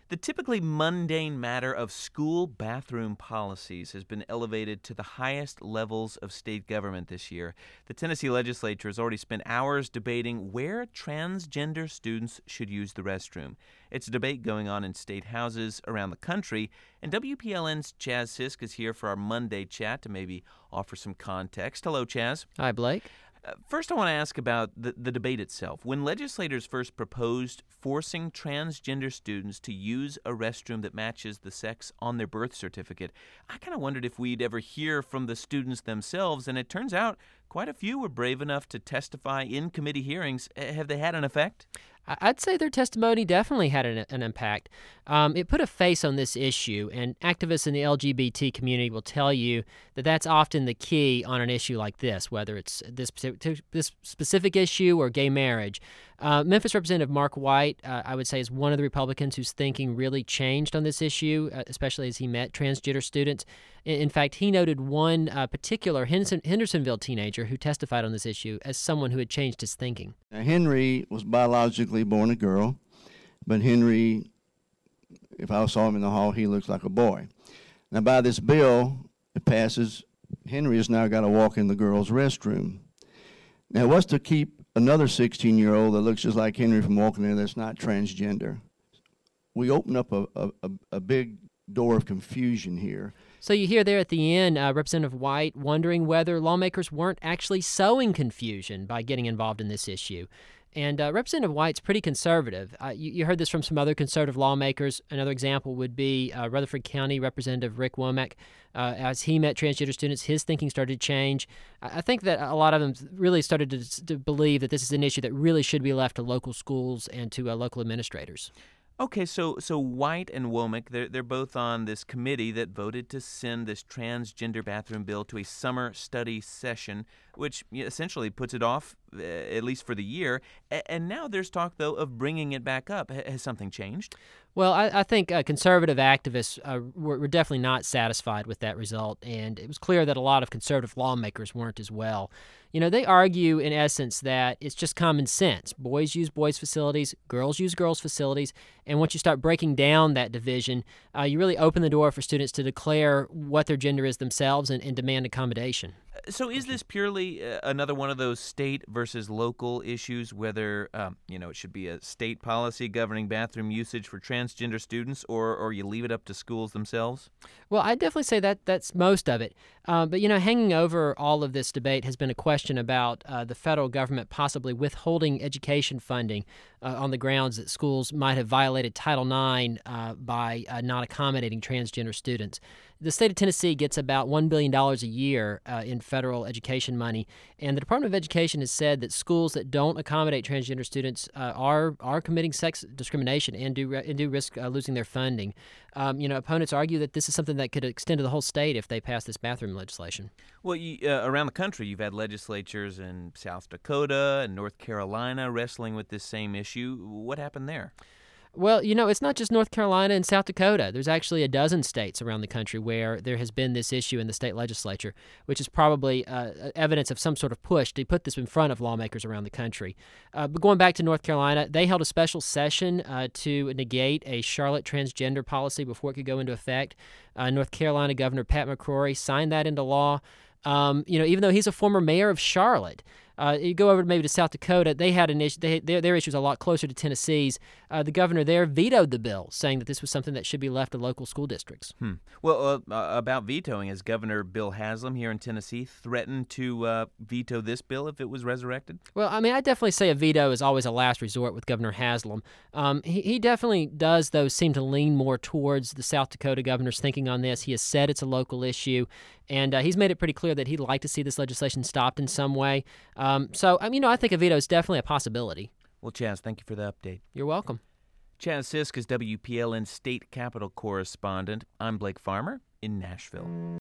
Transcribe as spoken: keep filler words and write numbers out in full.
The typically mundane matter of school bathroom policies has been elevated to the highest levels of state government this year. The Tennessee legislature has already spent hours debating where transgender students should use the restroom. It's a debate going on in state houses around the country, and W P L N's Chaz Sisk is here for our Monday chat to maybe offer some context. Hello, Chaz. Hi, Blake. Uh, First, I want to ask about the, the debate itself. When legislators first proposed forcing transgender students to use a restroom that matches the sex on their birth certificate, I kind of wondered if we'd ever hear from the students themselves, and it turns out quite a few were brave enough to testify in committee hearings. Uh, Have they had an effect? I'd say their testimony definitely had an, an impact. Um, it put a face on this issue, and activists in the L G B T community will tell you that that's often the key on an issue like this, whether it's this, this specific issue or gay marriage. Uh, Memphis Representative Mark White, uh, I would say, is one of the Republicans whose thinking really changed on this issue, uh, especially as he met transgender students. In, in fact, he noted one uh, particular Henderson, Hendersonville teenager who testified on this issue as someone who had changed his thinking. Now, Henry was biologically born a girl, but Henry, if I saw him in the hall, he looks like a boy. Now, by this bill, it passes, Henry has now got to walk in the girls' restroom. Now, what's to keep another sixteen-year-old that looks just like Henry from walking in that's not transgender? We open up a, a, a big door of confusion here. So you hear there at the end uh, Representative White wondering whether lawmakers weren't actually sowing confusion by getting involved in this issue. And uh, Representative White's pretty conservative. Uh, you, you heard this from some other conservative lawmakers. Another example would be uh, Rutherford County Representative Rick Womack. Uh, as he met transgender students, his thinking started to change. I think that a lot of them really started to, to believe that this is an issue that really should be left to local schools and to uh, local administrators. Okay, so so White and Womack, they're, they're both on this committee that voted to send this transgender bathroom bill to a summer study session, which essentially puts it off, uh, at least for the year. A- and now there's talk, though, of bringing it back up. H- has something changed? Well, I, I think uh, conservative activists uh, were, were definitely not satisfied with that result, and it was clear that a lot of conservative lawmakers weren't as well. You know, they argue, in essence, that it's just common sense. Boys use boys' facilities, girls use girls' facilities, and once you start breaking down that division, uh, you really open the door for students to declare what their gender is themselves and, and demand accommodation. So is this purely uh, another one of those state versus local issues, whether, um, you know, it should be a state policy governing bathroom usage for transgender students, or, or you leave it up to schools themselves? Well, I definitely say that that's most of it. Uh, but, you know, hanging over all of this debate has been a question about uh, the federal government possibly withholding education funding uh, on the grounds that schools might have violated Title nine uh, by uh, not accommodating transgender students. The state of Tennessee gets about one billion dollars a year uh, in federal education money, and the Department of Education has said that schools that don't accommodate transgender students uh, are are committing sex discrimination and do and do risk uh, losing their funding. Um, you know, opponents argue that this is something that could extend to the whole state if they pass this bathroom legislation. Well, you, uh, around the country, you've had legislatures in South Dakota and North Carolina wrestling with this same issue. What happened there? Well, you know, it's not just North Carolina and South Dakota. There's actually a dozen states around the country where there has been this issue in the state legislature, which is probably uh, evidence of some sort of push to put this in front of lawmakers around the country. Uh, but going back to North Carolina, they held a special session uh, to negate a Charlotte transgender policy before it could go into effect. Uh, North Carolina Governor Pat McCrory signed that into law. Um, you know, even though he's a former mayor of Charlotte. Uh, you go over maybe to South Dakota, they had an issue, they, their, their issue is a lot closer to Tennessee's. Uh, the governor there vetoed the bill, saying that this was something that should be left to local school districts. Hmm. Well, uh, uh, about vetoing, has Governor Bill Haslam here in Tennessee threatened to uh, veto this bill if it was resurrected? Well, I mean, I definitely say a veto is always a last resort with Governor Haslam. Um, he, he definitely does, though, seem to lean more towards the South Dakota governor's thinking on this. He has said it's a local issue, and uh, he's made it pretty clear that he'd like to see this legislation stopped in some way. Um, so, I mean, you know, I think a veto is definitely a possibility. Well, Chaz, thank you for the update. You're welcome. Chaz Sisk is W P L N state capitol correspondent. I'm Blake Farmer in Nashville.